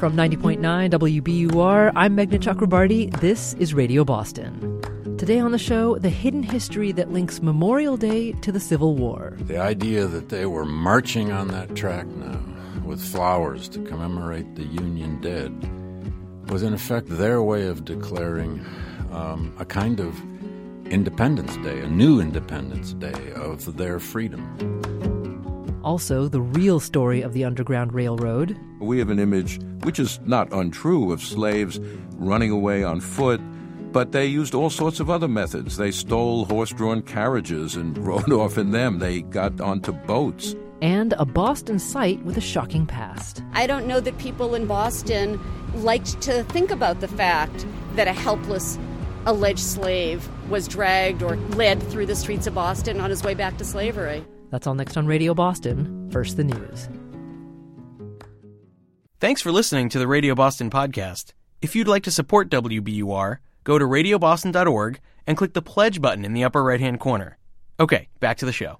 From 90.9 WBUR, I'm Meghna Chakrabarty. This is Radio Boston. Today on the show, the hidden history that links Memorial Day to the Civil War. The idea that they were marching on that track now with flowers to commemorate the Union dead was in effect their way of declaring a kind of Independence Day, a new Independence Day of their freedom. Also, the real story of the Underground Railroad. We have an image, which is not untrue, of slaves running away on foot, but they used all sorts of other methods. They stole horse-drawn carriages and rode off in them. They got onto boats. And a Boston site with a shocking past. I don't know that people in Boston liked to think about the fact that a helpless alleged slave was dragged or led through the streets of Boston on his way back to slavery. That's all next on Radio Boston. First, the news. Thanks for listening to the Radio Boston podcast. If you'd like to support WBUR, go to radioboston.org and click the pledge button in the upper right-hand corner. Okay, back to the show.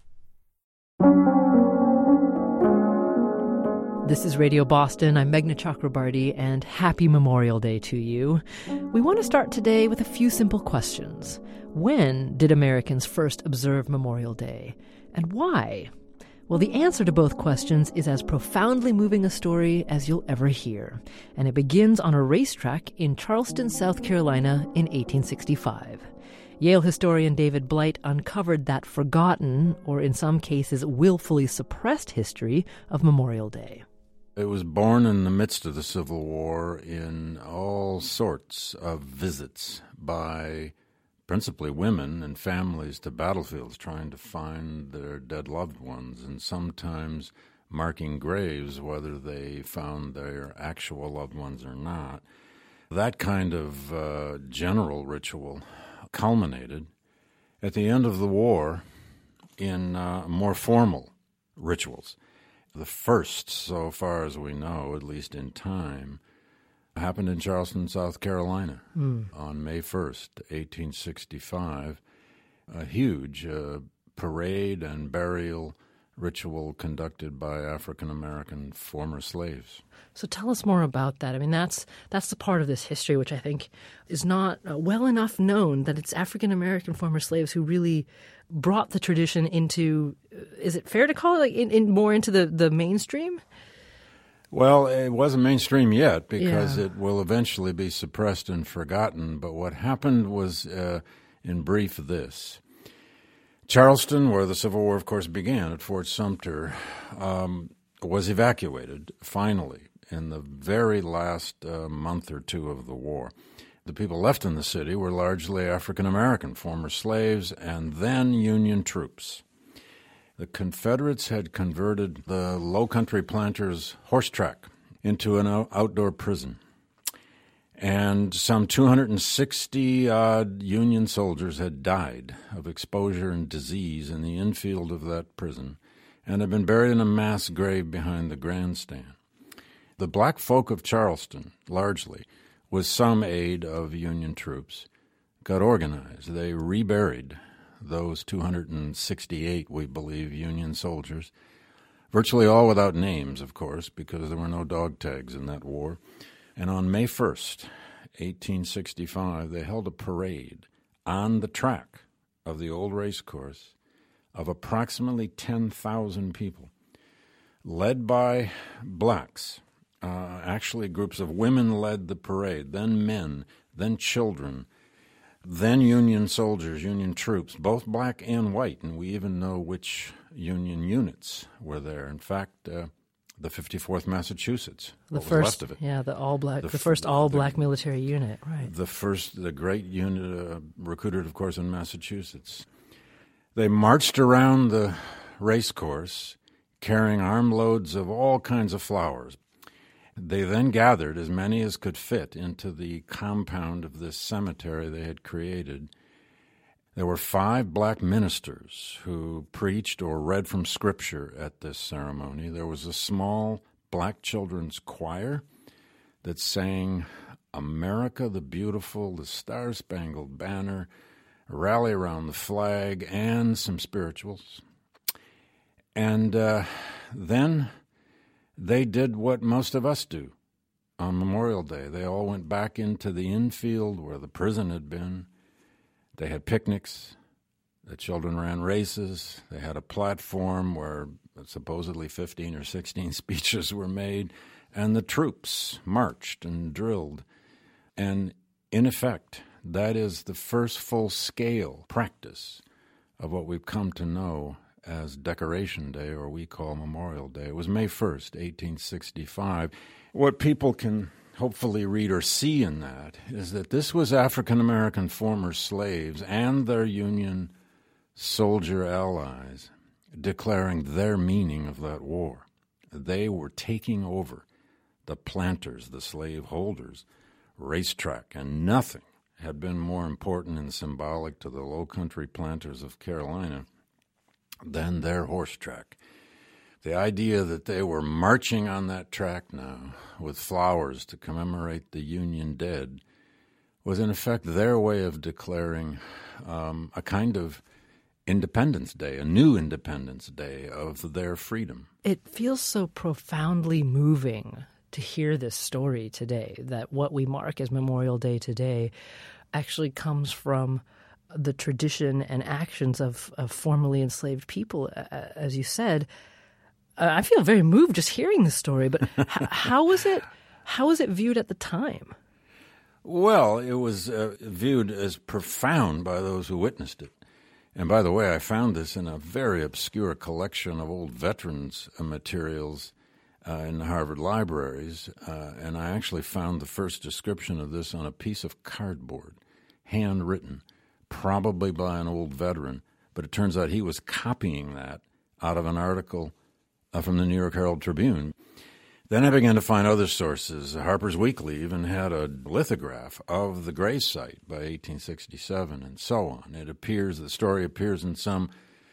This is Radio Boston. I'm Meghna Chakrabarty, and happy Memorial Day to you. We want to start today with a few simple questions. When did Americans first observe Memorial Day, and why? Well, the answer to both questions is as profoundly moving a story as you'll ever hear, and it begins on a racetrack in Charleston, South Carolina in 1865. Yale historian David Blight uncovered that forgotten, or in some cases willfully suppressed history of Memorial Day. It was born in the midst of the Civil War in all sorts of visits by principally women and families to battlefields trying to find their dead loved ones, and sometimes marking graves whether they found their actual loved ones or not. That kind of general ritual culminated at the end of the war in more formal rituals. The first, so far as we know, at least in time, happened in Charleston, South Carolina on May 1st, 1865. A huge parade and burial ritual conducted by African-American former slaves. So tell us more about that. I mean, that's the part of this history which I think is not well enough known, that it's African-American former slaves who really brought the tradition into, is it fair to call it, like more into the mainstream? Well, it wasn't mainstream yet because it will eventually be suppressed and forgotten. But what happened was, in brief, this. Charleston, where the Civil War, of course, began at Fort Sumter, was evacuated, finally, in the very last month or two of the war. The people left in the city were largely African-American, former slaves, and then Union troops. The Confederates had converted the Lowcountry planters' horse track into an outdoor prison. And some 260-odd Union soldiers had died of exposure and disease in the infield of that prison and had been buried in a mass grave behind the grandstand. The black folk of Charleston, largely, with some aid of Union troops, got organized. They reburied those 268, we believe, Union soldiers, virtually all without names, of course, because there were no dog tags in that war. And on May 1st, 1865, they held a parade on the track of the old race course of approximately 10,000 people, led by blacks. Actually, groups of women led the parade, then men, then children, then Union soldiers, Union troops, both black and white, and we even know which Union units were there. In fact, the 54th Massachusetts, what was left of it. Yeah, the first all-black military unit, right. The great unit recruited, of course, in Massachusetts. They marched around the race course carrying armloads of all kinds of flowers. They then gathered as many as could fit into the compound of this cemetery they had created. There were 5 black ministers who preached or read from Scripture at this ceremony. There was a small black children's choir that sang America the Beautiful, the Star-Spangled Banner, Rally Around the Flag, and some spirituals. And then they did what most of us do on Memorial Day. They all went back into the infield where the prison had been. They had picnics. The children ran races. They had a platform where supposedly 15 or 16 speeches were made, and the troops marched and drilled. And in effect, that is the first full-scale practice of what we've come to know as Decoration Day, or we call Memorial Day. It was May 1st, 1865. What people can hopefully read or see in that is that this was African-American former slaves and their Union soldier allies declaring their meaning of that war. They were taking over the planters, the slaveholders, racetrack, and nothing had been more important and symbolic to the low-country planters of Carolina than their horse track. The idea that they were marching on that track now with flowers to commemorate the Union dead was in effect their way of declaring a kind of Independence Day, a new Independence Day of their freedom. It feels so profoundly moving to hear this story today, that what we mark as Memorial Day today actually comes from the tradition and actions of formerly enslaved people, as you said. I feel very moved just hearing this story, but how was it viewed at the time? Well, it was viewed as profound by those who witnessed it. And by the way, I found this in a very obscure collection of old veterans' materials in the Harvard libraries, and I actually found the first description of this on a piece of cardboard, handwritten, probably by an old veteran, but it turns out he was copying that out of an article from the New York Herald Tribune. Then I began to find other sources. Harper's Weekly even had a lithograph of the grave site by 1867, and so on. The story appears in some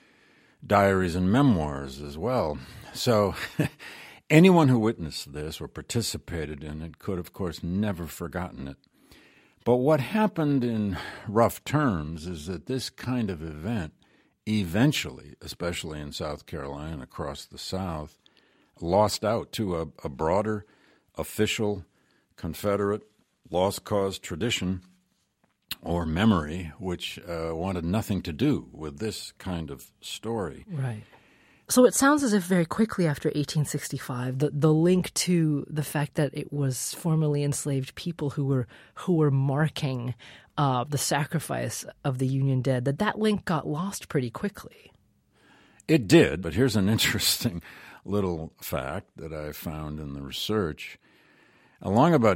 diaries and memoirs as well. So anyone who witnessed this or participated in it could, of course, never forgotten it. But what happened in rough terms is that this kind of event eventually, especially in South Carolina and across the South, lost out to a broader official Confederate lost cause tradition or memory, which wanted nothing to do with this kind of story. Right. So it sounds as if very quickly after 1865, the link to the fact that it was formerly enslaved people who were marking the sacrifice of the Union dead, that link got lost pretty quickly. It did, but here's an interesting little fact that I found in the research. Along about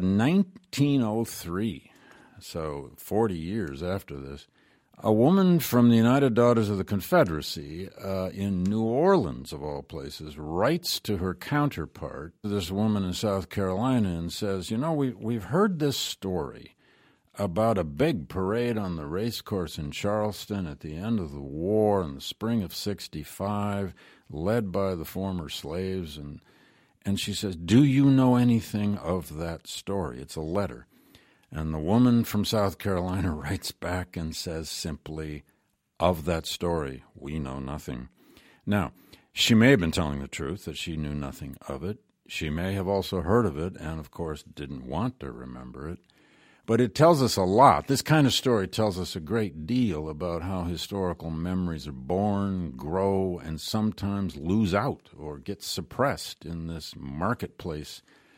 1903, so 40 years after this, a woman from the United Daughters of the Confederacy in New Orleans, of all places, writes to her counterpart, this woman in South Carolina, and says, we've heard this story about a big parade on the race course in Charleston at the end of the war in the spring of 65, led by the former slaves. And she says, do you know anything of that story? It's a letter. And the woman from South Carolina writes back and says simply, of that story, we know nothing. Now, she may have been telling the truth, that she knew nothing of it. She may have also heard of it and, of course, didn't want to remember it. But it tells us a lot. This kind of story tells us a great deal about how historical memories are born, grow, and sometimes lose out or get suppressed in this marketplace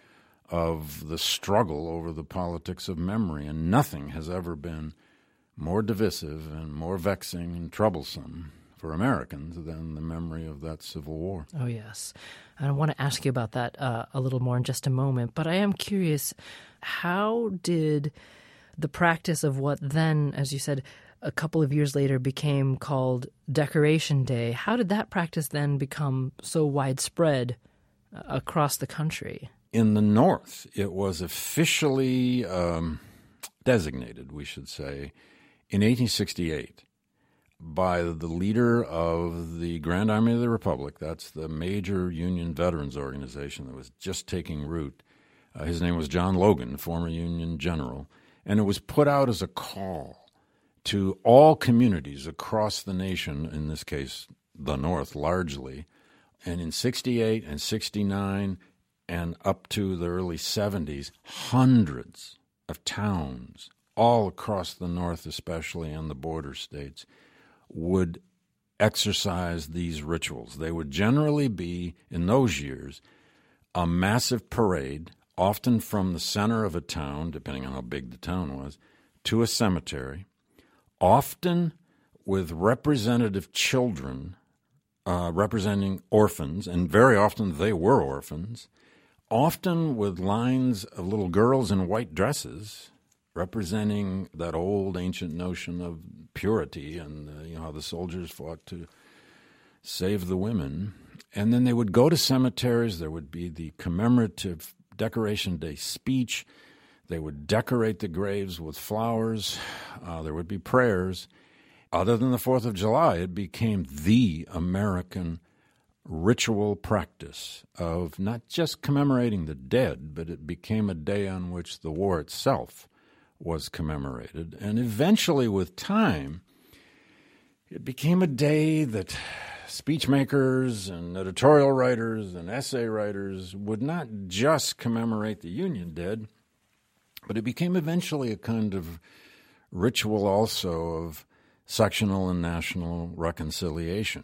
of the struggle over the politics of memory. And nothing has ever been more divisive and more vexing and troublesome for Americans than the memory of that Civil War. Oh, yes. I want to ask you about that a little more in just a moment, but I am curious, how did the practice of what then, as you said, a couple of years later became called Decoration Day, how did that practice then become so widespread across the country? In the North, it was officially designated, we should say, in 1868 by the leader of the Grand Army of the Republic. That's the major Union veterans organization that was just taking root. His name was John Logan, former Union general, and it was put out as a call to all communities across the nation, in this case the North largely. And in 68 and 69, and up to the early 70s, hundreds of towns all across the North especially and the border states would exercise these rituals. They would generally be, in those years, a massive parade, often from the center of a town, depending on how big the town was, to a cemetery, often with representative children representing orphans, and very often they were orphans, often with lines of little girls in white dresses representing that old ancient notion of purity and how the soldiers fought to save the women. And then they would go to cemeteries. There would be the commemorative Decoration Day speech. They would decorate the graves with flowers. There would be prayers. Other than the 4th of July, it became the American ritual practice of not just commemorating the dead, but it became a day on which the war itself was commemorated. And eventually, with time, it became a day that speechmakers and editorial writers and essay writers would not just commemorate the Union dead, but it became eventually a kind of ritual also of sectional and national reconciliation.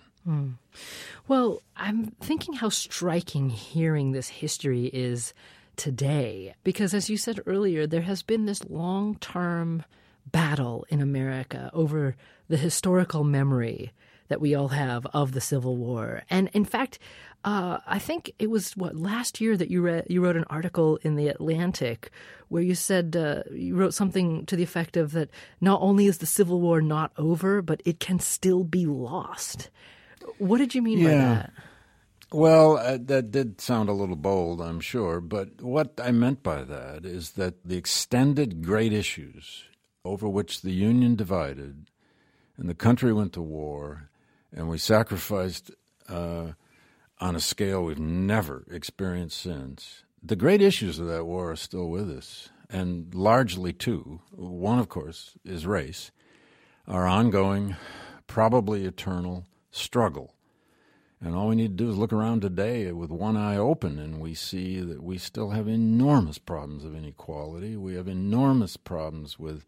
Well, I'm thinking how striking hearing this history is today, because as you said earlier, there has been this long-term battle in America over the historical memory that we all have of the Civil War. And in fact, I think it was last year that you wrote an article in The Atlantic where you said you wrote something to the effect of that not only is the Civil War not over, but it can still be lost. What did you mean by that? Well, that did sound a little bold, I'm sure, but what I meant by that is that the extended great issues over which the Union divided and the country went to war and we sacrificed on a scale we've never experienced since, the great issues of that war are still with us, and largely two. One, of course, is race, our ongoing, probably eternal struggle. And all we need to do is look around today with one eye open, and we see that we still have enormous problems of inequality. We have enormous problems with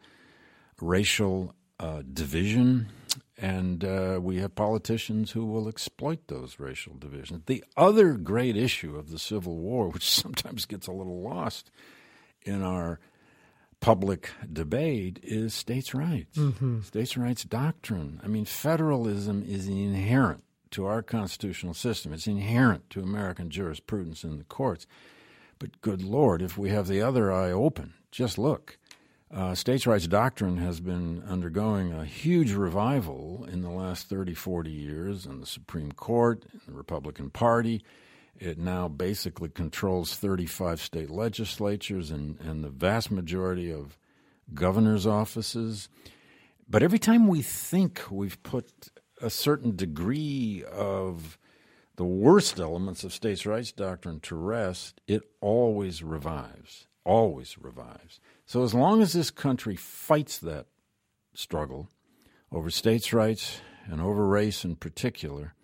racial division, and we have politicians who will exploit those racial divisions. The other great issue of the Civil War, which sometimes gets a little lost in our public debate, is states' rights. States' rights doctrine. I mean, federalism is inherent to our constitutional system. It's inherent to American jurisprudence in the courts. But good Lord, if we have the other eye open, just look. States' rights doctrine has been undergoing a huge revival in the last 30, 40 years in the Supreme Court, in the Republican Party. It now basically controls 35 state legislatures and the vast majority of governors' offices. But every time we think we've put a certain degree of the worst elements of states' rights doctrine to rest, it always revives, always revives. So as long as this country fights that struggle over states' rights and over race in particular,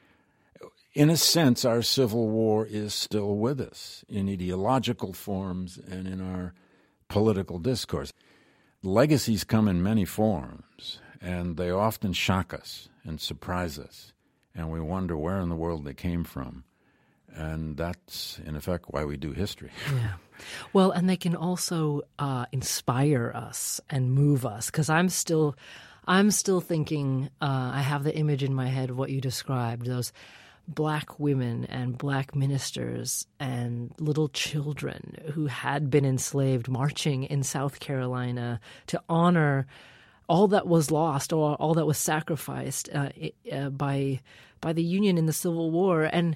in a sense, our Civil War is still with us in ideological forms and in our political discourse. Legacies come in many forms, and they often shock us and surprise us, and we wonder where in the world they came from. And that's, in effect, why we do history. Yeah. Well, and they can also inspire us and move us, because I'm still thinking, I have the image in my head of what you described, those black women and black ministers and little children who had been enslaved marching in South Carolina to honor all that was lost or all that was sacrificed by the Union in the Civil War. And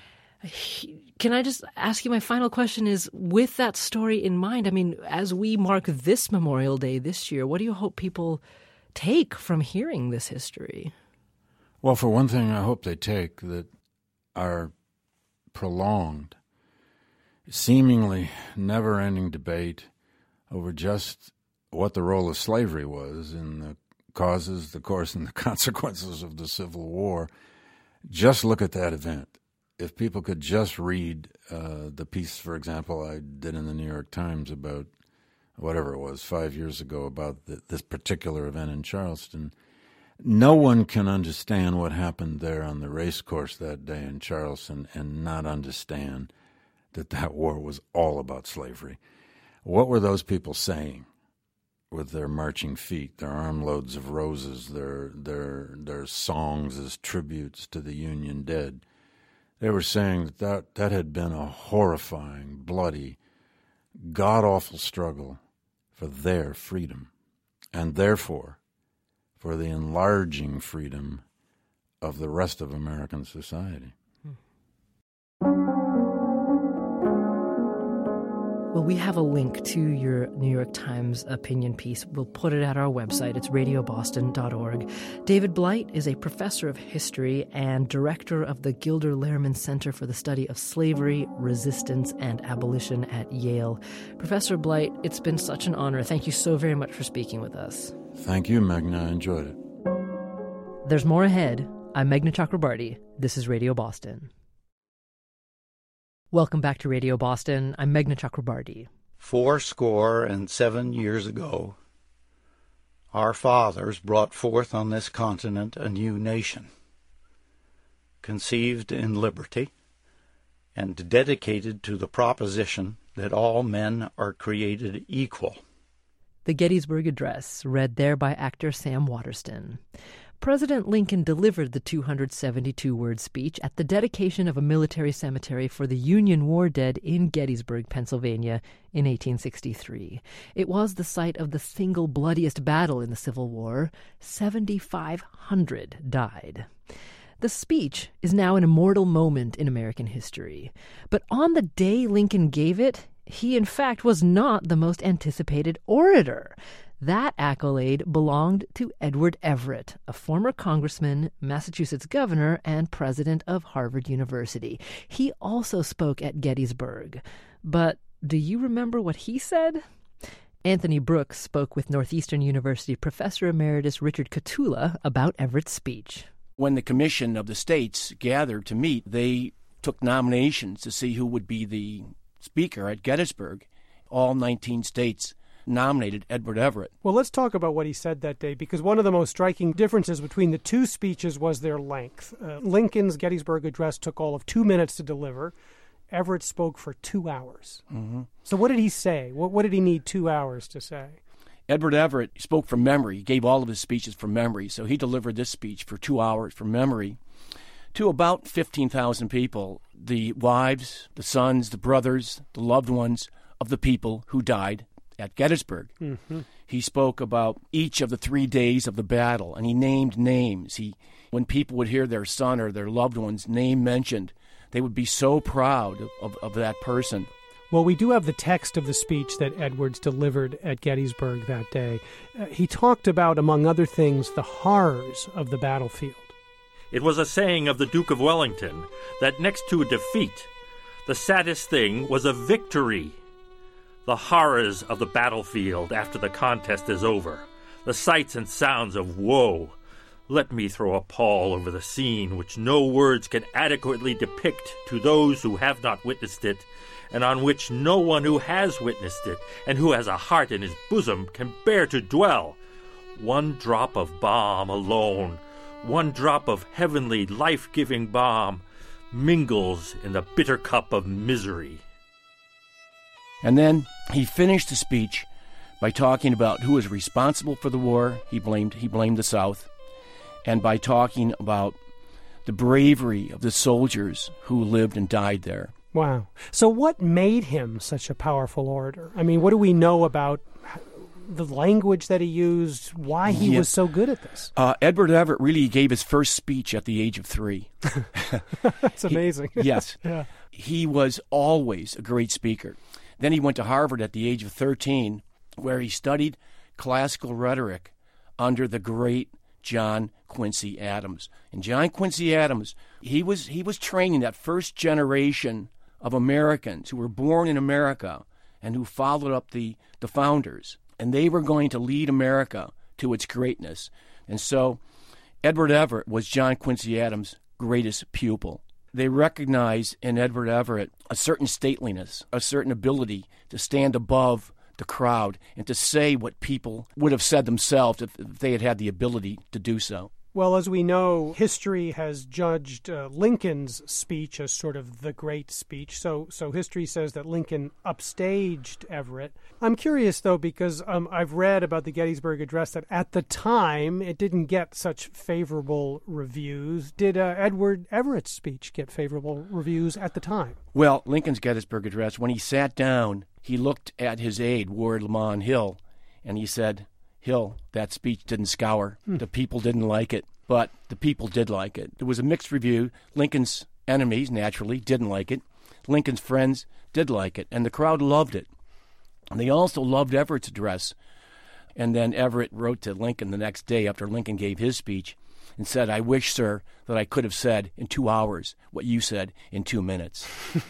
can I just ask you, my final question is, with that story in mind, I mean, as we mark this Memorial Day this year, what do you hope people take from hearing this history? Well, for one thing, I hope they take that our prolonged, seemingly never-ending debate over just what the role of slavery was in the causes, the course, and the consequences of the Civil War, just look at that event if people could just read the piece, for example, I did in the New York Times about whatever it was 5 years ago about this particular event in Charleston, no one can understand what happened there on the race course that day in Charleston and not understand that war was all about slavery. What were those people saying with their marching feet, their armloads of roses, their songs as tributes to the Union dead? They were saying that had been a horrifying, bloody, god-awful struggle for their freedom, and therefore for the enlarging freedom of the rest of American society. Well, we have a link to your New York Times opinion piece. We'll put it at our website. It's radioboston.org. David Blight is a professor of history and director of the Gilder Lehrman Center for the Study of Slavery, Resistance, and Abolition at Yale. Professor Blight, it's been such an honor. Thank you so very much for speaking with us. Thank you, Meghna. I enjoyed it. There's more ahead. I'm Meghna Chakrabarty. This is Radio Boston. Welcome back to Radio Boston. I'm Meghna Chakrabarty. 77 years ago, our fathers brought forth on this continent a new nation, conceived in liberty and dedicated to the proposition that all men are created equal. The Gettysburg Address, read there by actor Sam Waterston. President Lincoln delivered the 272-word speech at the dedication of a military cemetery for the Union war dead in Gettysburg, Pennsylvania, in 1863. It was the site of the single bloodiest battle in the Civil War. 7,500 died. The speech is now an immortal moment in American history. But on the day Lincoln gave it, he in fact was not the most anticipated orator. That accolade belonged to Edward Everett, a former congressman, Massachusetts governor, and president of Harvard University. He also spoke at Gettysburg. But do you remember what he said? Anthony Brooks spoke with Northeastern University Professor Emeritus Richard Catula about Everett's speech. When the Commission of the States gathered to meet, they took nominations to see who would be the speaker at Gettysburg. All 19 states nominated Edward Everett. Well, let's talk about what he said that day, because one of the most striking differences between the two speeches was their length. Lincoln's Gettysburg Address took all of 2 minutes to deliver. Everett spoke for 2 hours. Mm-hmm. So what did he say? What did he need 2 hours to say? Edward Everett spoke from memory. He gave all of his speeches from memory. So he delivered this speech for 2 hours from memory to about 15,000 people, the wives, the sons, the brothers, the loved ones of the people who died at Gettysburg. Mm-hmm. He spoke about each of the 3 days of the battle, and he named names. When people would hear their son or their loved one's name mentioned, they would be so proud of that person. Well, we do have the text of the speech that Edwards delivered at Gettysburg that day. He talked about, among other things, the horrors of the battlefield. It was a saying of the Duke of Wellington that next to a defeat, the saddest thing was a victory. The horrors of the battlefield after the contest is over, the sights and sounds of woe. Let me throw a pall over the scene which no words can adequately depict to those who have not witnessed it, and on which no one who has witnessed it, and who has a heart in his bosom, can bear to dwell. One drop of balm alone, one drop of heavenly life-giving balm, mingles in the bitter cup of misery. And then he finished the speech by talking about who was responsible for the war. He blamed the South. And by talking about the bravery of the soldiers who lived and died there. Wow. So what made him such a powerful orator? I mean, what do we know about the language that he used, why he was so good at this? Edward Everett really gave his first speech at the age of 3. That's amazing. Yes. Yeah. He was always a great speaker. Then he went to Harvard at the age of 13, where he studied classical rhetoric under the great John Quincy Adams. And John Quincy Adams, he was training that first generation of Americans who were born in America and who followed up the founders. And they were going to lead America to its greatness. And so Edward Everett was John Quincy Adams' greatest pupil. They recognized in Edward Everett a certain stateliness, a certain ability to stand above the crowd and to say what people would have said themselves if they had had the ability to do so. Well, as we know, history has judged Lincoln's speech as sort of the great speech. So history says that Lincoln upstaged Everett. I'm curious, though, because I've read about the Gettysburg Address that at the time it didn't get such favorable reviews. Did Edward Everett's speech get favorable reviews at the time? Well, Lincoln's Gettysburg Address, when he sat down, he looked at his aide, Ward Lamont Hill, and he said, "Hill, that speech didn't scour. The people didn't like it, but the people did like it." There was a mixed review. Lincoln's enemies, naturally, didn't like it. Lincoln's friends did like it, and the crowd loved it. And they also loved Everett's address. And then Everett wrote to Lincoln the next day after Lincoln gave his speech and said, "I wish, sir, that I could have said in 2 hours what you said in 2 minutes."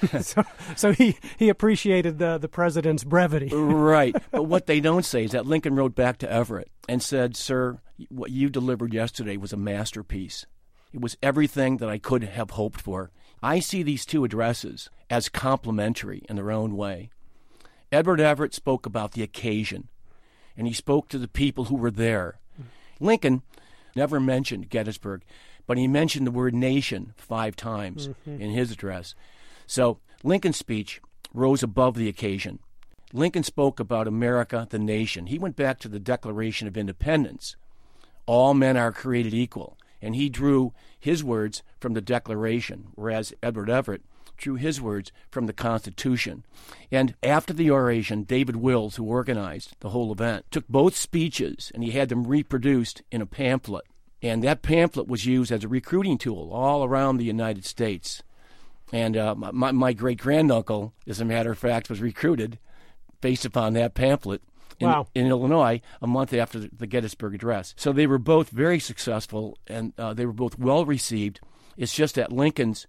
So he appreciated the president's brevity. Right. But what they don't say is that Lincoln wrote back to Everett and said, "Sir, what you delivered yesterday was a masterpiece. It was everything that I could have hoped for." I see these two addresses as complementary in their own way. Edward Everett spoke about the occasion, and he spoke to the people who were there. Lincoln never mentioned Gettysburg, but he mentioned the word nation 5 times in his address. So Lincoln's speech rose above the occasion. Lincoln spoke about America, the nation. He went back to the Declaration of Independence. All men are created equal. And he drew his words from the Declaration, whereas Edward Everett drew his words from the Constitution. And after the oration, David Wills, who organized the whole event, took both speeches and he had them reproduced in a pamphlet. And that pamphlet was used as a recruiting tool all around the United States. And my great-granduncle, as a matter of fact, was recruited based upon that pamphlet in Illinois a month after the Gettysburg Address. So they were both very successful, and they were both well-received. It's just that Lincoln's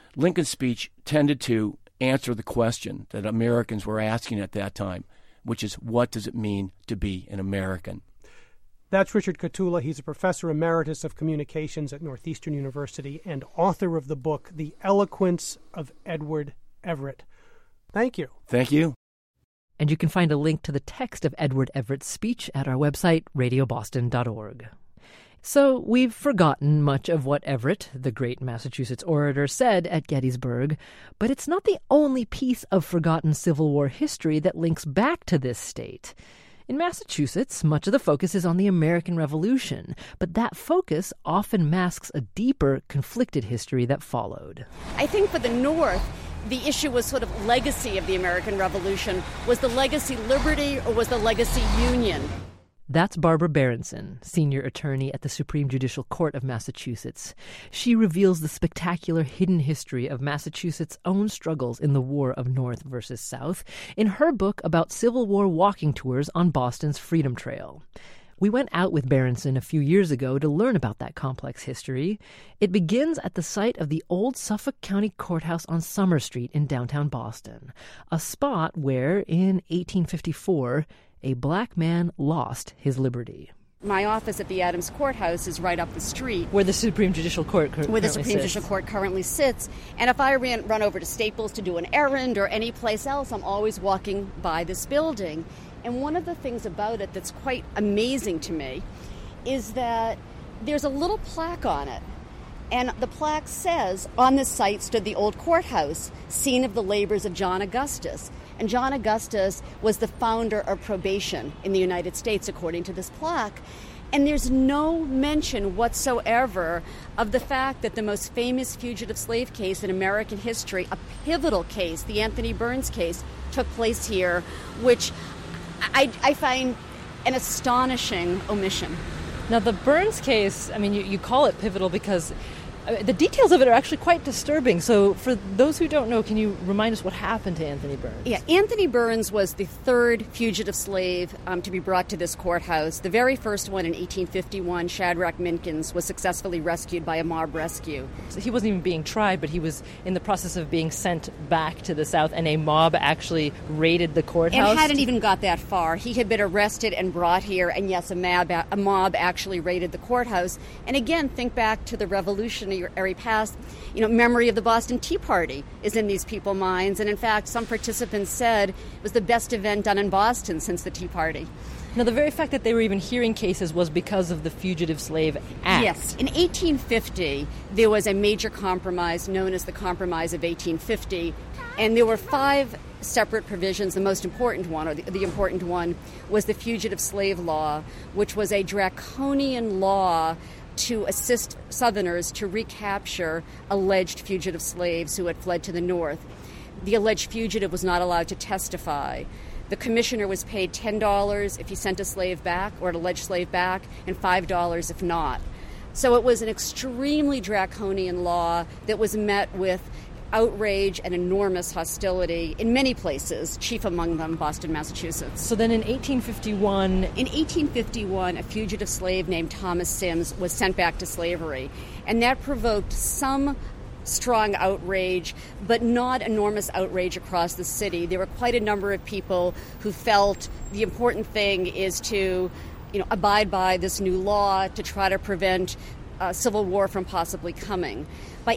speech tended to answer the question that Americans were asking at that time, which is, what does it mean to be an American? That's Richard Cottula. He's a professor emeritus of communications at Northeastern University and author of the book, The Eloquence of Edward Everett. Thank you. Thank you. And you can find a link to the text of Edward Everett's speech at our website, radioboston.org. So we've forgotten much of what Everett, the great Massachusetts orator, said at Gettysburg, but it's not the only piece of forgotten Civil War history that links back to this state. In Massachusetts, much of the focus is on the American Revolution, but that focus often masks a deeper, conflicted history that followed. I think for the North, the issue was sort of legacy of the American Revolution. Was the legacy liberty or was the legacy union? That's Barbara Berenson, senior attorney at the Supreme Judicial Court of Massachusetts. She reveals the spectacular hidden history of Massachusetts' own struggles in the War of North versus South in her book about Civil War walking tours on Boston's Freedom Trail. We went out with Berenson a few years ago to learn about that complex history. It begins at the site of the old Suffolk County Courthouse on Summer Street in downtown Boston, a spot where, in 1854, a black man lost his liberty. My office at the Adams Courthouse is right up the street. Where the Supreme Judicial Court currently sits. And if I run over to Staples to do an errand or any place else, I'm always walking by this building. And one of the things about it that's quite amazing to me is that there's a little plaque on it. And the plaque says, "On this site stood the old courthouse, scene of the labors of John Augustus." And John Augustus was the founder of probation in the United States, according to this plaque. And there's no mention whatsoever of the fact that the most famous fugitive slave case in American history, a pivotal case, the Anthony Burns case, took place here, which I find an astonishing omission. Now, the Burns case, I mean, you call it pivotal because the details of it are actually quite disturbing. So for those who don't know, can you remind us what happened to Anthony Burns? Yeah, Anthony Burns was the third fugitive slave to be brought to this courthouse. The very first one in 1851, Shadrach Minkins, was successfully rescued by a mob rescue. So he wasn't even being tried, but he was in the process of being sent back to the South, and a mob actually raided the courthouse? And hadn't even got that far. He had been arrested and brought here, and yes, a mob actually raided the courthouse. And again, think back to the Revolutionary Revolutionary past, memory of the Boston Tea Party is in these people's minds. And in fact, some participants said it was the best event done in Boston since the Tea Party. Now, the very fact that they were even hearing cases was because of the Fugitive Slave Act. Yes. In 1850, there was a major compromise known as the Compromise of 1850, and there were 5 separate provisions. The most important one, or the important one, was the Fugitive Slave Law, which was a draconian law to assist Southerners to recapture alleged fugitive slaves who had fled to the North. The alleged fugitive was not allowed to testify. The commissioner was paid $10 if he sent a slave back or an alleged slave back, and $5 if not. So it was an extremely draconian law that was met with outrage and enormous hostility in many places, chief among them Boston, Massachusetts. So then in 1851... In 1851, a fugitive slave named Thomas Sims was sent back to slavery, and that provoked some strong outrage, but not enormous outrage across the city. There were quite a number of people who felt the important thing is to, abide by this new law to try to prevent civil war from possibly coming. By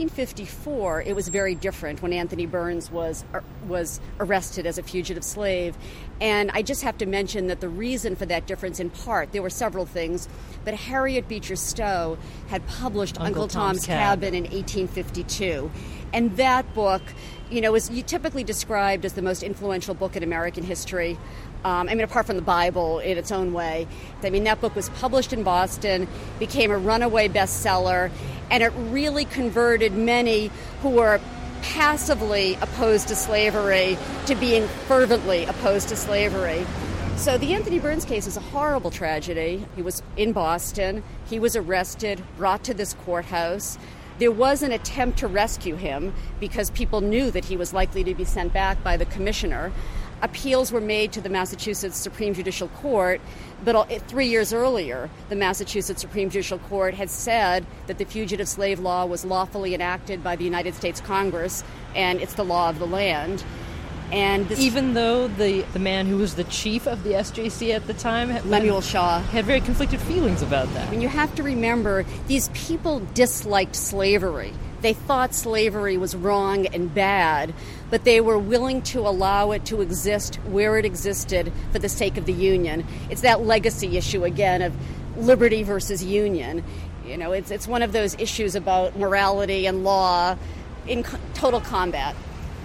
1854, it was very different when Anthony Burns was arrested as a fugitive slave. And I just have to mention that the reason for that difference, in part, there were several things, but Harriet Beecher Stowe had published Uncle Tom's Cabin in 1852. And that book, is typically described as the most influential book in American history. Apart from the Bible in its own way. That book was published in Boston, became a runaway bestseller, and it really converted many who were passively opposed to slavery to being fervently opposed to slavery. So the Anthony Burns case is a horrible tragedy. He was in Boston. He was arrested, brought to this courthouse. There was an attempt to rescue him because people knew that he was likely to be sent back by the commissioner. Appeals were made to the Massachusetts Supreme Judicial Court, but 3 years earlier, the Massachusetts Supreme Judicial Court had said that the Fugitive Slave Law was lawfully enacted by the United States Congress, and it's the law of the land. And even though the man who was the chief of the SJC at the time, Lemuel Shaw, had very conflicted feelings about that. And you have to remember, these people disliked slavery. They thought slavery was wrong and bad, but they were willing to allow it to exist where it existed for the sake of the Union. It's that legacy issue, again, of liberty versus union. It's one of those issues about morality and law in total combat.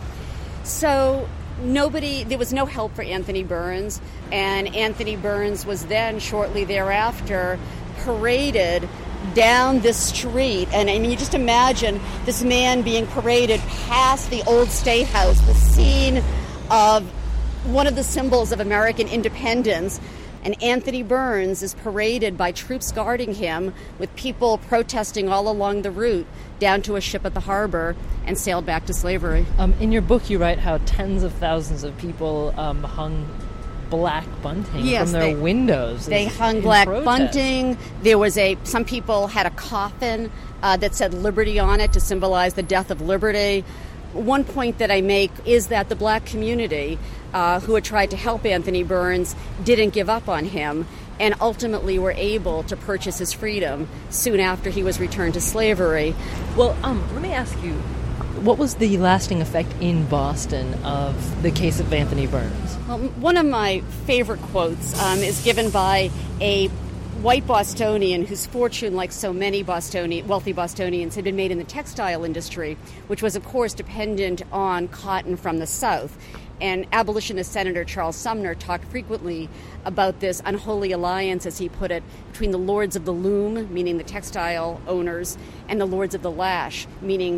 So there was no help for Anthony Burns, and Anthony Burns was then, shortly thereafter, paraded down this street. And you just imagine this man being paraded past the old State House, the scene of one of the symbols of American independence. And Anthony Burns is paraded by troops guarding him, with people protesting all along the route down to a ship at the harbor, and sailed back to slavery. In your book, you write how tens of thousands of people hung black bunting from their windows. They hung black bunting. Some people had a coffin that said Liberty on it to symbolize the death of liberty. One point that I make is that the black community who had tried to help Anthony Burns didn't give up on him, and ultimately were able to purchase his freedom soon after he was returned to slavery. Well, let me ask you, what was the lasting effect in Boston of the case of Anthony Burns? Well, one of my favorite quotes is given by a white Bostonian whose fortune, like so many wealthy Bostonians, had been made in the textile industry, which was, of course, dependent on cotton from the South. And abolitionist Senator Charles Sumner talked frequently about this unholy alliance, as he put it, between the lords of the loom, meaning the textile owners, and the lords of the lash, meaning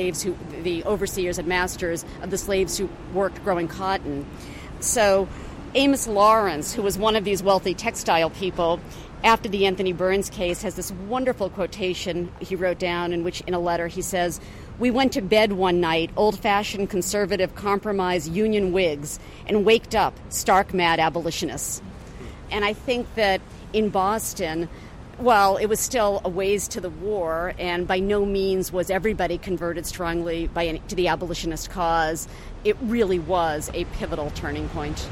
the overseers and masters of the slaves who worked growing cotton. So Amos Lawrence, who was one of these wealthy textile people, after the Anthony Burns case, has this wonderful quotation he wrote down, in a letter he says, "We went to bed one night, old-fashioned conservative compromise union Whigs, and waked up stark mad abolitionists." And I think that in Boston, while it was still a ways to the war, and by no means was everybody converted strongly to the abolitionist cause, it really was a pivotal turning point.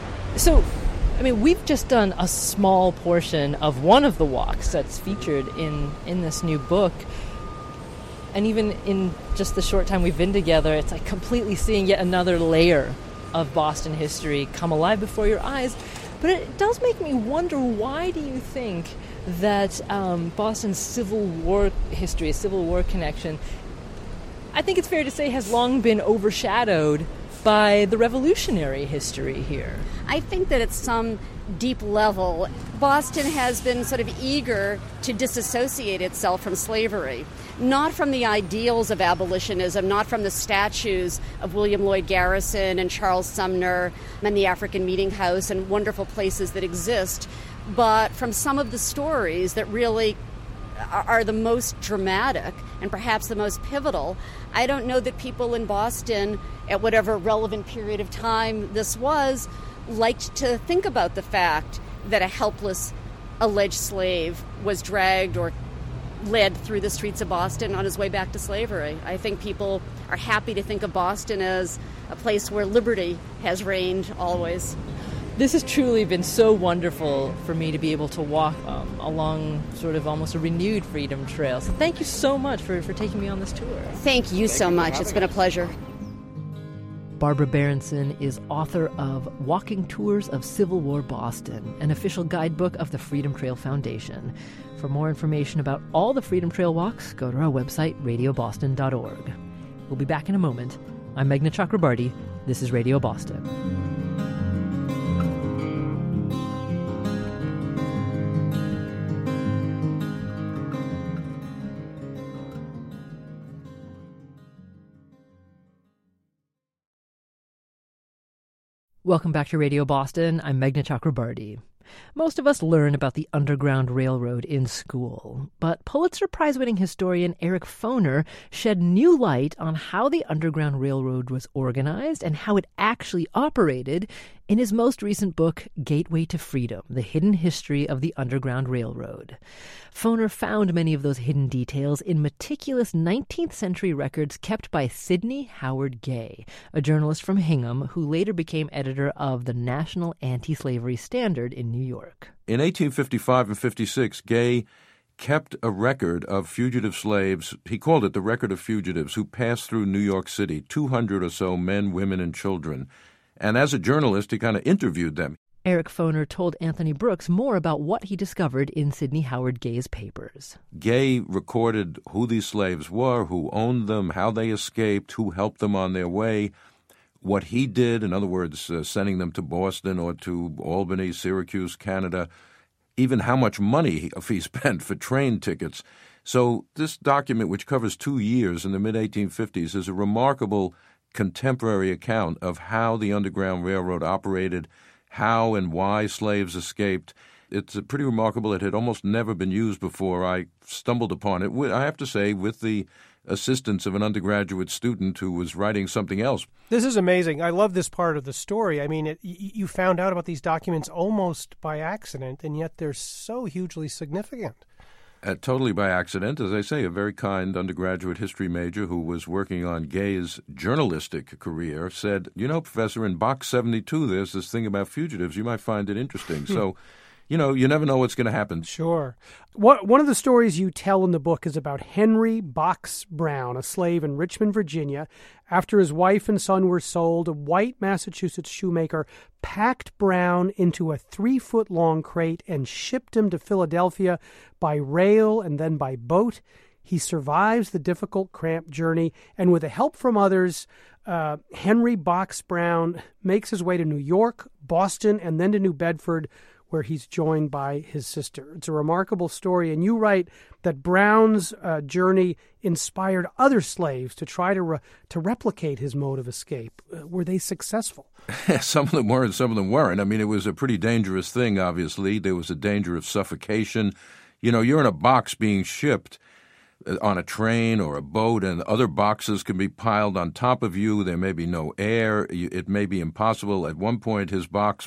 So, we've just done a small portion of one of the walks that's featured in this new book. And even in just the short time we've been together, it's like completely seeing yet another layer of Boston history come alive before your eyes. But it does make me wonder, why do you think that Boston's Civil War history, Civil War connection, I think it's fair to say has long been overshadowed by the revolutionary history here? I think that at some deep level, Boston has been sort of eager to disassociate itself from slavery, not from the ideals of abolitionism, not from the statues of William Lloyd Garrison and Charles Sumner and the African Meeting House and wonderful places that exist, but from some of the stories that really are the most dramatic and perhaps the most pivotal. I don't know that people in Boston, at whatever relevant period of time this was, liked to think about the fact that a helpless alleged slave was dragged or led through the streets of Boston on his way back to slavery. I think people are happy to think of Boston as a place where liberty has reigned always. This has truly been so wonderful for me to be able to walk along sort of almost a renewed Freedom Trail. So thank you so much for taking me on this tour. Thank you so much. It's been a pleasure. Barbara Berenson is author of Walking Tours of Civil War Boston, an official guidebook of the Freedom Trail Foundation. For more information about all the Freedom Trail walks, go to our website, radioboston.org. We'll be back in a moment. I'm Meghna Chakrabarty. This is Radio Boston. Welcome back to Radio Boston. I'm Meghna Chakrabarty. Most of us learn about the Underground Railroad in school, but Pulitzer Prize-winning historian Eric Foner shed new light on how the Underground Railroad was organized and how it actually operated in his most recent book, Gateway to Freedom, The Hidden History of the Underground Railroad. Foner found many of those hidden details in meticulous 19th century records kept by Sidney Howard Gay, a journalist from Hingham who later became editor of the National Anti-Slavery Standard in New York. In 1855 and 56, Gay kept a record of fugitive slaves. He called it the Record of Fugitives, who passed through New York City, 200 or so men, women, and children. And as a journalist, he kind of interviewed them. Eric Foner told Anthony Brooks more about what he discovered in Sidney Howard Gay's papers. Gay recorded who these slaves were, who owned them, how they escaped, who helped them on their way, what he did, in other words, sending them to Boston or to Albany, Syracuse, Canada, even how much money he spent for train tickets. So this document, which covers 2 years in the mid-1850s, is a remarkable contemporary account of how the Underground Railroad operated, how and why slaves escaped. It's pretty remarkable. It had almost never been used before. I stumbled upon it, I have to say, with the assistance of an undergraduate student who was writing something else. This is amazing. I love this part of the story. I mean, you found out about these documents almost by accident, and yet they're so hugely significant. Totally by accident. As I say, a very kind undergraduate history major who was working on Gay's journalistic career said, you know, Professor, in Box 72 there's this thing about fugitives. You might find it interesting. So, you know, you never know what's going to happen. Sure. One of the stories you tell in the book is about Henry Box Brown, a slave in Richmond, Virginia. After his wife and son were sold, a white Massachusetts shoemaker packed Brown into a 3-foot-long crate and shipped him to Philadelphia by rail and then by boat. He survives the difficult, cramped journey, and with the help from others, Henry Box Brown makes his way to New York, Boston, and then to New Bedford, where he's joined by his sister. It's a remarkable story, and you write that Brown's journey inspired other slaves to try to replicate his mode of escape. Were they successful? Some of them were and some of them weren't. I mean, it was a pretty dangerous thing, obviously. There was a danger of suffocation. You know, you're in a box being shipped on a train or a boat, and other boxes can be piled on top of you. There may be no air. It may be impossible. At one point, his box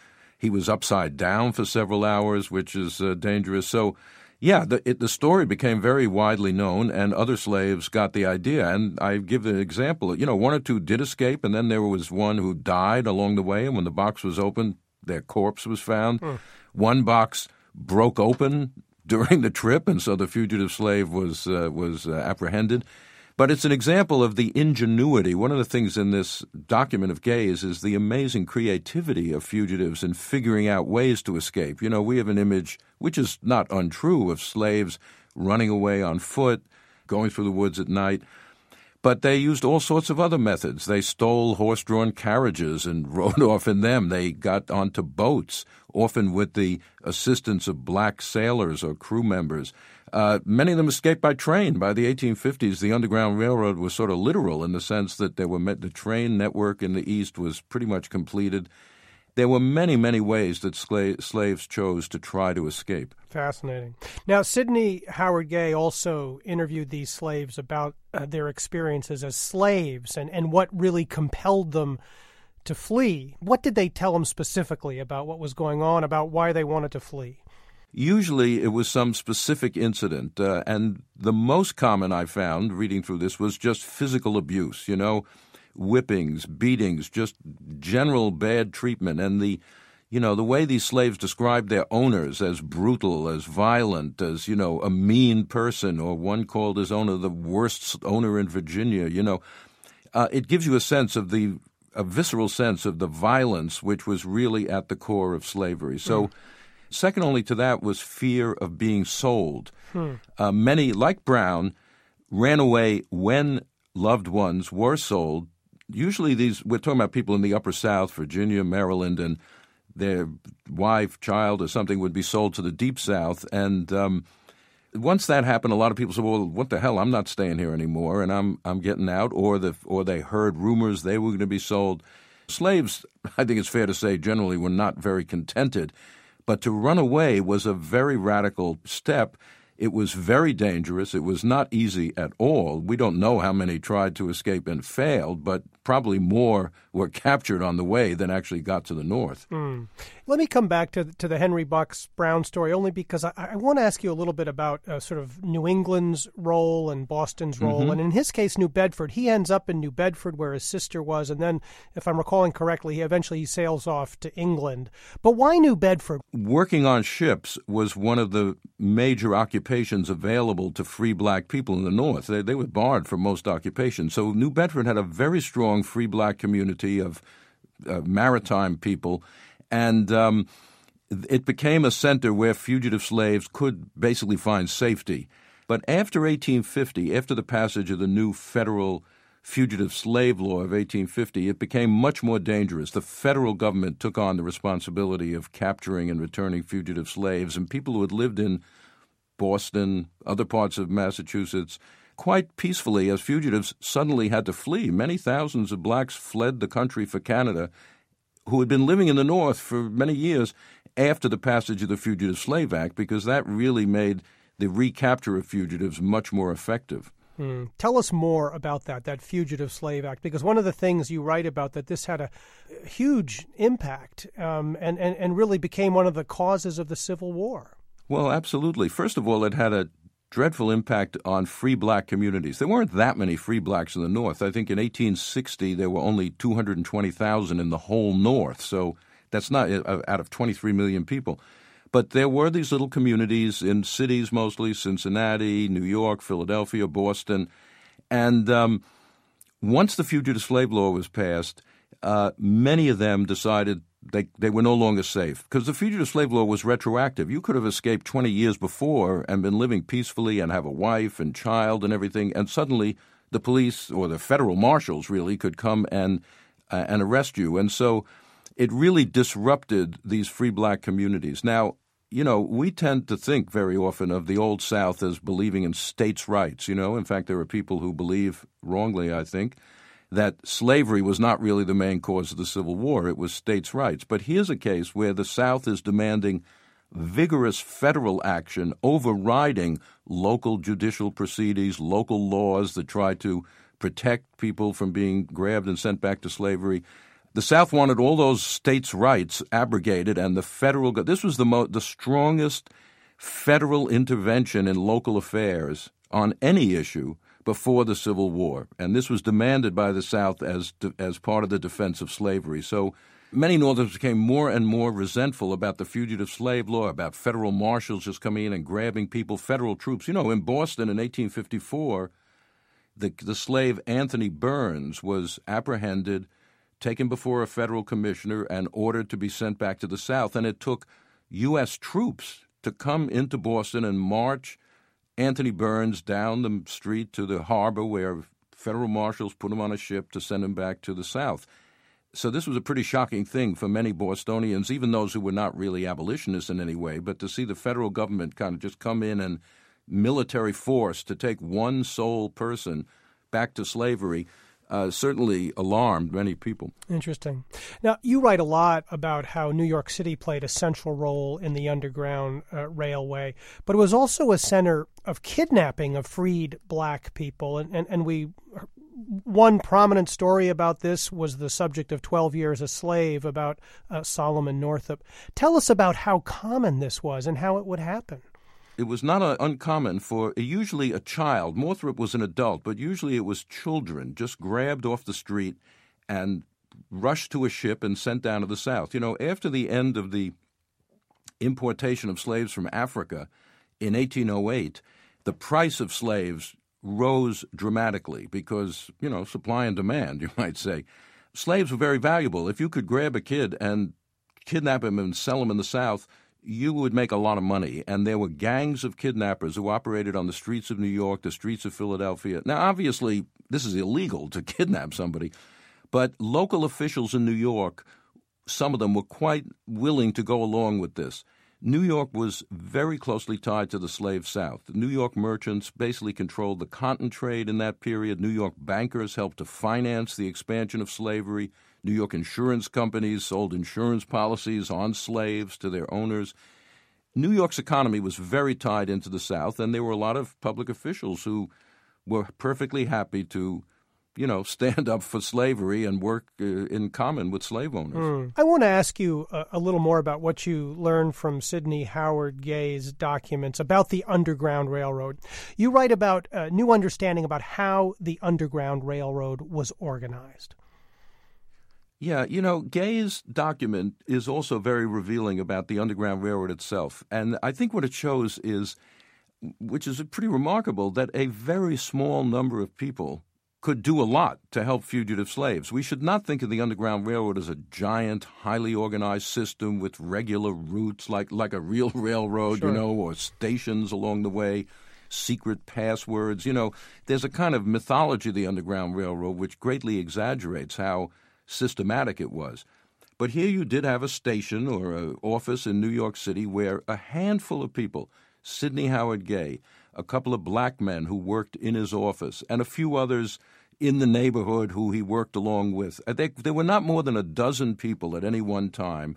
he was upside down for several hours, which is dangerous. So, yeah, the story became very widely known, and other slaves got the idea. And I give an example. You know, 1 or 2 did escape, and then there was one who died along the way. And when the box was opened, their corpse was found. One box broke open during the trip, and so the fugitive slave was apprehended. But it's an example of the ingenuity. One of the things in this document of Gay's is the amazing creativity of fugitives in figuring out ways to escape. You know, we have an image, which is not untrue, of slaves running away on foot, going through the woods at night. But they used all sorts of other methods. They stole horse-drawn carriages and rode off in them. They got onto boats, often with the assistance of black sailors or crew members. Many of them escaped by train. By the 1850s, the Underground Railroad was sort of literal in the sense that the train network in the East was pretty much completed. There were many, many ways that slaves chose to try to escape. Fascinating. Now, Sidney Howard Gay also interviewed these slaves about their experiences as slaves and what really compelled them to flee. What did they tell him specifically about what was going on, about why they wanted to flee? Usually it was some specific incident, and the most common I found reading through this was just physical abuse, whippings, beatings, just general bad treatment. And the way these slaves described their owners as brutal, as violent, as, a mean person, or one called his owner the worst owner in Virginia, it gives you a visceral sense of the violence which was really at the core of slavery. So second only to that was fear of being sold. Many, like Brown, ran away when loved ones were sold. Usually we're talking about people in the Upper South, Virginia, Maryland, and their wife, child, or something would be sold to the Deep South. And once that happened, a lot of people said, well, what the hell, I'm not staying here anymore, and I'm getting out. Or they heard rumors they were going to be sold. Slaves, I think it's fair to say, generally were not very contented. But to run away was a very radical step. It was very dangerous. It was not easy at all. We don't know how many tried to escape and failed, but probably more were captured on the way than actually got to the north. Let me come back to the Henry Box Brown story, only because I want to ask you a little bit about sort of New England's role and Boston's role. And in his case, New Bedford. He ends up in New Bedford where his sister was, and then, if I'm recalling correctly, he eventually sails off to England. But why New Bedford? Working on ships was one of the major occupations available to free black people in the North. They were barred from most occupations. So New Bedford had a very strong free black community of maritime people, and it became a center where fugitive slaves could basically find safety. But after 1850, after the passage of the new federal fugitive slave law of 1850, it became much more dangerous. The federal government took on the responsibility of capturing and returning fugitive slaves, and people who had lived in Boston, other parts of Massachusetts, quite peacefully as fugitives suddenly had to flee. Many thousands of blacks fled the country for Canada who had been living in the North for many years after the passage of the Fugitive Slave Act, because that really made the recapture of fugitives much more effective. Tell us more about that Fugitive Slave Act, because one of the things you write about that this had a huge impact and really became one of the causes of the Civil War. Well, absolutely. First of all, it had a dreadful impact on free black communities. There weren't that many free blacks in the North. I think in 1860 there were only 220,000 in the whole North, so that's not out of 23 million people. But there were these little communities in cities mostly, Cincinnati, New York, Philadelphia, Boston. And once the Fugitive Slave Law was passed, many of them decided they were no longer safe, because the Fugitive Slave Law was retroactive. You could have escaped 20 years before and been living peacefully and have a wife and child and everything, and suddenly the police or the federal marshals really could come and arrest you. And so it really disrupted these free black communities. Now, we tend to think very often of the Old South as believing in states' rights. In fact, there are people who believe, wrongly, I think, that slavery was not really the main cause of the Civil War. It was states' rights. But here's a case where the South is demanding vigorous federal action overriding local judicial proceedings, local laws that try to protect people from being grabbed and sent back to slavery. The South wanted all those states' rights abrogated, and the federal this was the strongest federal intervention in local affairs on any issue before the Civil War, and this was demanded by the South as part of the defense of slavery. So Many Northerners became more and more resentful about the fugitive slave law, about federal marshals just coming in and grabbing people, federal troops. You know, in Boston in 1854, the slave Anthony Burns was apprehended, taken before a federal commissioner, and ordered to be sent back to the South. And it took U.S. troops to come into Boston and march Anthony Burns down the street to the harbor where federal marshals put him on a ship to send him back to the South. So this was a pretty shocking thing for many Bostonians, even those who were not really abolitionists in any way, but to see the federal government kind of just come in and military force to take one sole person back to slavery certainly alarmed many people. Interesting. Now, you write a lot about how New York City played a central role in the Underground Railway, but it was also a center of kidnapping of freed black people. And one prominent story about this was the subject of 12 Years a Slave about Solomon Northup. Tell us about how common this was and how it would happen. It was not uncommon for usually a child. Northup was an adult, but usually it was children just grabbed off the street and rushed to a ship and sent down to the South. You know, after the end of the importation of slaves from Africa in 1808, the price of slaves rose dramatically because, you know, supply and demand, you might say. Slaves were very valuable. If you could grab a kid and kidnap him and sell him in the South, you would make a lot of money. And there were gangs of kidnappers who operated on the streets of New York, the streets of Philadelphia. Now, obviously, this is illegal to kidnap somebody, but local officials in New York, some of them were quite willing to go along with this. New York was very closely tied to the slave South. The New York merchants basically controlled the cotton trade in that period. New York bankers helped to finance the expansion of slavery. New York insurance companies sold insurance policies on slaves to their owners. New York's economy was very tied into the South, and there were a lot of public officials who were perfectly happy to, you know, stand up for slavery and work in common with slave owners. I want to ask you a little more about what you learned from Sidney Howard Gay's documents about the Underground Railroad. You write about a new understanding about how the Underground Railroad was organized. Yeah, you know, Gay's document is also very revealing about the Underground Railroad itself. And I think what it shows is, which is pretty remarkable, that a very small number of people could do a lot to help fugitive slaves. We should not think of the Underground Railroad as a giant, highly organized system with regular routes like a real railroad, sure, you know, or stations along the way, secret passwords. You know, there's a kind of mythology of the Underground Railroad which greatly exaggerates how systematic it was. But here you did have a station or an office in New York City where a handful of people, Sidney Howard Gay, a couple of black men who worked in his office, and a few others in the neighborhood who he worked along with. There were not more than a dozen people at any one time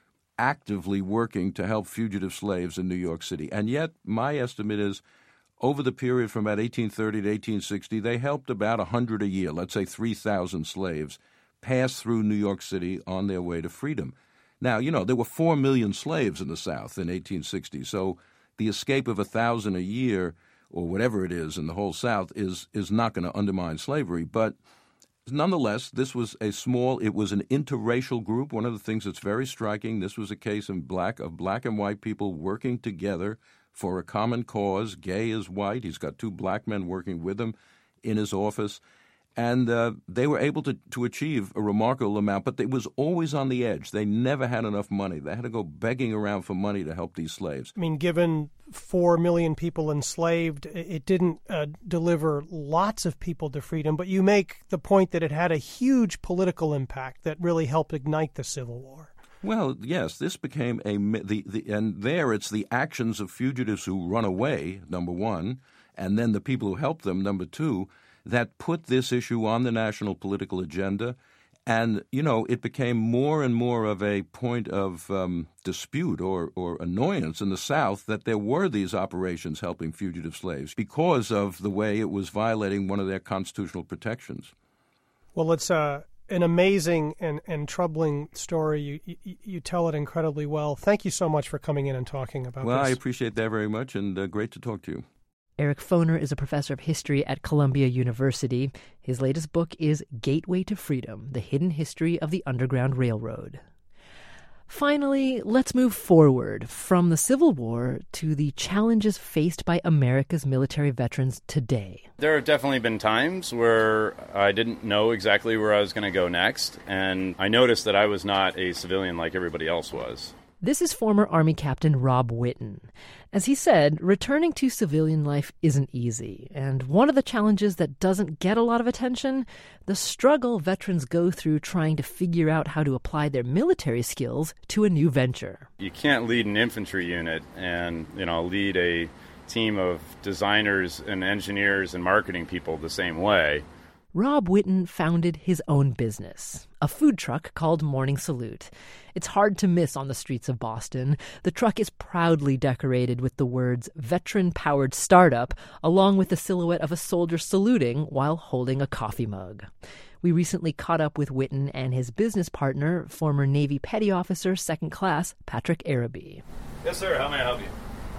actively working to help fugitive slaves in New York City. And yet, my estimate is, over the period from about 1830 to 1860, they helped about 100 a year, let's say 3,000 slaves, pass through New York City on their way to freedom. Now, you know, there were 4 million slaves in the South in 1860, so the escape of 1,000 a year, or whatever it is in the whole South, is not going to undermine slavery. But nonetheless, this was it was an interracial group. One of the things that's very striking, this was a case of black and white people working together for a common cause. Gay is white. He's got 2 black men working with him in his office. And they were able to achieve a remarkable amount, but it was always on the edge. They never had enough money. They had to go begging around for money to help these slaves. I mean, given 4 million people enslaved, it didn't deliver lots of people to freedom, but you make the point that it had a huge political impact that really helped ignite the Civil War. Well, yes, this became and there it's the actions of fugitives who run away, number one, and then the people who help them, number two, that put this issue on the national political agenda. And, you know, it became more and more of a point of dispute or annoyance in the South that there were these operations helping fugitive slaves because of the way it was violating one of their constitutional protections. Well, it's an amazing and troubling story. You tell it incredibly well. Thank you so much for coming in and talking about this. Well, I appreciate that very much, and great to talk to you. Eric Foner is a professor of history at Columbia University. His latest book is Gateway to Freedom, The Hidden History of the Underground Railroad. Finally, let's move forward from the Civil War to the challenges faced by America's military veterans today. There have definitely been times where I didn't know exactly where I was going to go next, and I noticed that I was not a civilian like everybody else was. This is former Army Captain Rob Whitten. As he said, returning to civilian life isn't easy, and one of the challenges that doesn't get a lot of attention, the struggle veterans go through trying to figure out how to apply their military skills to a new venture. You can't lead an infantry unit and, lead a team of designers and engineers and marketing people the same way. Rob Whitten founded his own business, a food truck called Morning Salute. It's hard to miss on the streets of Boston. The truck is proudly decorated with the words veteran-powered startup, along with the silhouette of a soldier saluting while holding a coffee mug. We recently caught up with Whitten and his business partner, former Navy Petty Officer, 2nd Class, Patrick Araby. Yes, sir. How may I help you?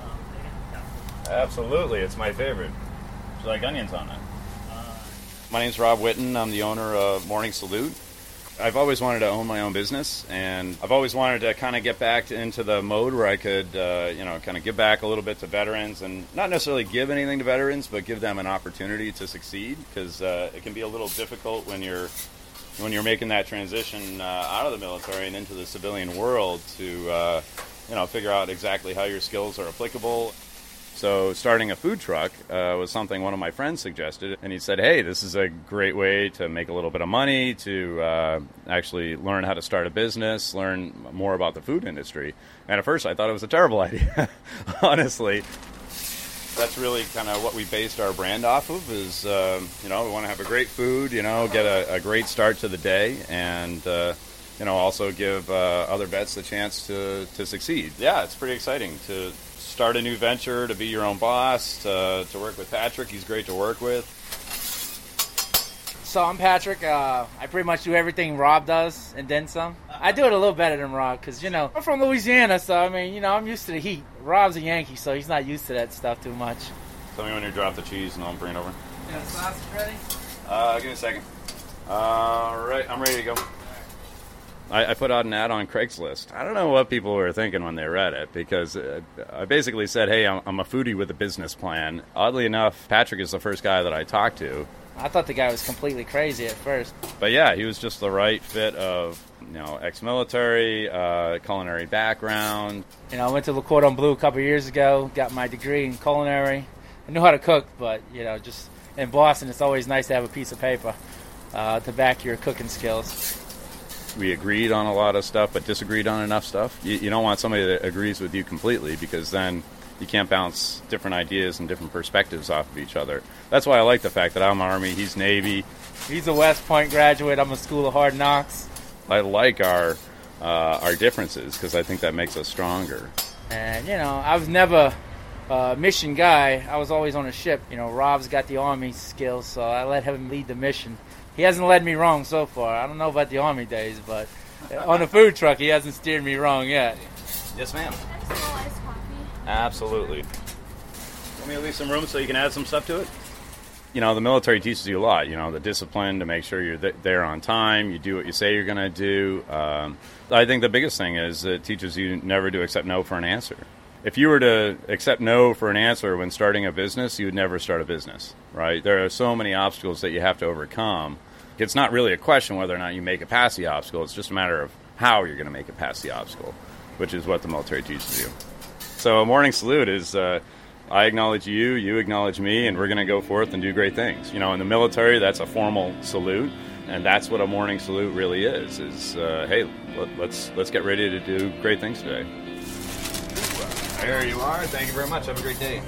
Absolutely. It's my favorite. Would you like onions on it? My name's Rob Whitten. I'm the owner of Morning Salute. I've always wanted to own my own business, and I've always wanted to kind of get back into the mode where I could, kind of give back a little bit to veterans, and not necessarily give anything to veterans, but give them an opportunity to succeed, because it can be a little difficult when you're making that transition out of the military and into the civilian world to, figure out exactly how your skills are applicable. So starting a food truck was something one of my friends suggested, and he said, hey, this is a great way to make a little bit of money, to actually learn how to start a business, learn more about the food industry. And at first I thought it was a terrible idea, honestly. That's really kind of what we based our brand off of is, we want to have a great food, get a great start to the day, and also give other vets the chance to succeed. Yeah, it's pretty exciting to start a new venture, to be your own boss, to work with Patrick. He's great to work with. So I'm Patrick. I pretty much do everything Rob does and then some. I do it a little better than Rob because, I'm from Louisiana, so, I'm used to the heat. Rob's a Yankee, so he's not used to that stuff too much. Tell me when you drop the cheese and I'll bring it over. The sausage ready? Give me a second. All right, I'm ready to go. I put out an ad on Craigslist. I don't know what people were thinking when they read it, because I basically said, hey, I'm a foodie with a business plan. Oddly enough, Patrick is the first guy that I talked to. I thought the guy was completely crazy at first. But yeah, he was just the right fit of, ex-military, culinary background. I went to Le Cordon Bleu a couple of years ago, got my degree in culinary. I knew how to cook, but, just in Boston, it's always nice to have a piece of paper to back your cooking skills. We agreed on a lot of stuff, but disagreed on enough stuff. You don't want somebody that agrees with you completely, because then you can't bounce different ideas and different perspectives off of each other. That's why I like the fact that I'm Army, he's Navy. He's a West Point graduate, I'm a School of Hard Knocks. I like our differences, because I think that makes us stronger. And, I was never a mission guy. I was always on a ship. Rob's got the Army skills, so I let him lead the mission. He hasn't led me wrong so far. I don't know about the Army days, but on the food truck, he hasn't steered me wrong yet. Yes, ma'am. Can I small iced coffee? Absolutely. Want me to leave some room so you can add some stuff to it? The military teaches you a lot. The discipline to make sure you're there on time. You do what you say you're going to do. I think the biggest thing is it teaches you never to accept no for an answer. If you were to accept no for an answer when starting a business, you would never start a business, right? There are so many obstacles that you have to overcome. It's not really a question whether or not you make it past the obstacle. It's just a matter of how you're going to make it past the obstacle, which is what the military teaches you. So a Morning Salute is I acknowledge you, you acknowledge me, and we're going to go forth and do great things. In the military, that's a formal salute, and that's what a Morning Salute really is hey, let's get ready to do great things today. There you are. Thank you very much. Have a great day.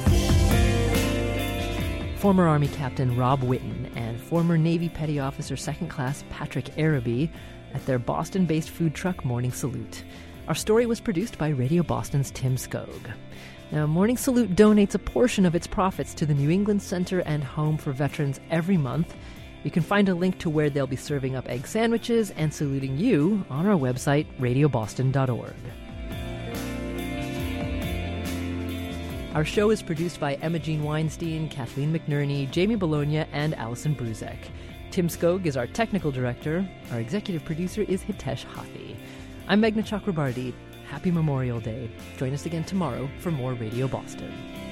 Former Army Captain Rob Whitten and former Navy Petty Officer 2nd Class Patrick Araby at their Boston-based food truck Morning Salute. Our story was produced by Radio Boston's Tim Skog. Now, Morning Salute donates a portion of its profits to the New England Center and Home for Veterans every month. You can find a link to where they'll be serving up egg sandwiches and saluting you on our website, radioboston.org. Our show is produced by Emma Jean Weinstein, Kathleen McNerney, Jamie Bologna, and Allison Bruzek. Tim Skog is our technical director. Our executive producer is Hitesh Hathi. I'm Meghna Chakrabarty. Happy Memorial Day. Join us again tomorrow for more Radio Boston.